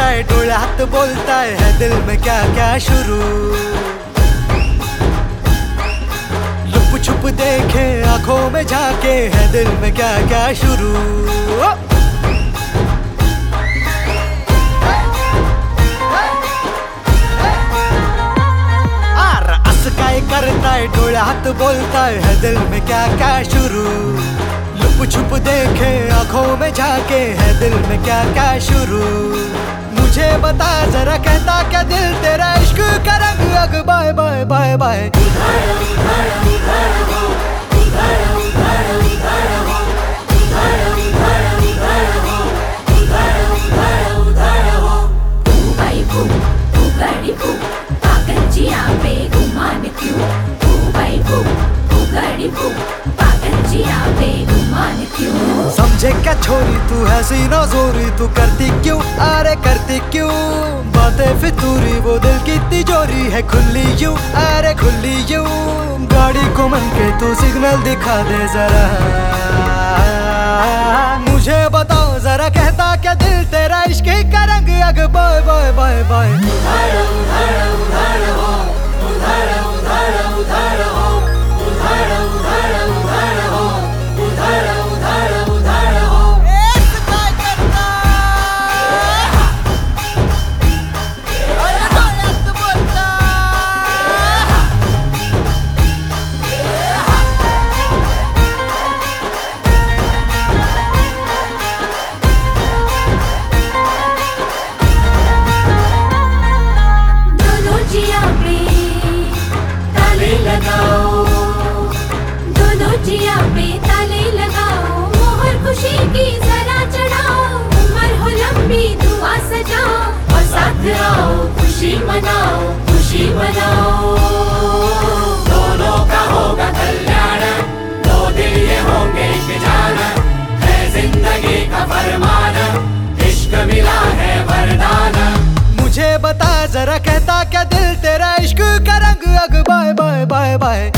है, डोले हाथ बोलता है दिल में क्या क्या शुरू। लुप छुप देखे आंखों में झाके है दिल में क्या क्या शुरू। करता है, डोले हाथ बोलता है दिल में क्या क्या शुरू। लुप छुप देखे आंखों में झाके है दिल में क्या क्या शुरू। मुझे बता जरा कहता क्या दिल तेरा इश्क का रंग अग बाय बाय बाय बाय। समझे क्या छोरी तू है सीना जोरी, तू करती क्यों अरे करती क्यों बातें फितूरी। वो दिल की तिजोरी है खुली यूं अरे खुली यूं। गाड़ी को मन के तू सिग्नल दिखा दे जरा। मुझे बताओ जरा कहता क्या दिल तेरा इश्क का रंग अग बाय बाय बाय बाय। खुशी मनाओ खुशी मनाओ, दोनों का होगा कल्याण, दो दिल ये होंगे एक जान। है जिंदगी का फरमान, इश्क मिला है वरदान। मुझे बता जरा कहता क्या दिल तेरा इश्क का रंग अग बाय बाय बाय बाय।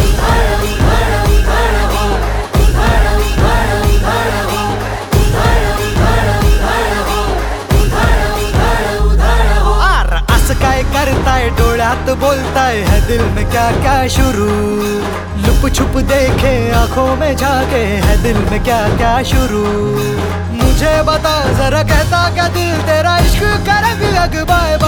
करता है, डोले हाथ बोलता है दिल में क्या क्या शुरू। लुप छुप देखे आंखों में झाके है दिल में क्या क्या शुरू। मुझे बता जरा कहता क्या दिल तेरा इश्क का रंग अग बाय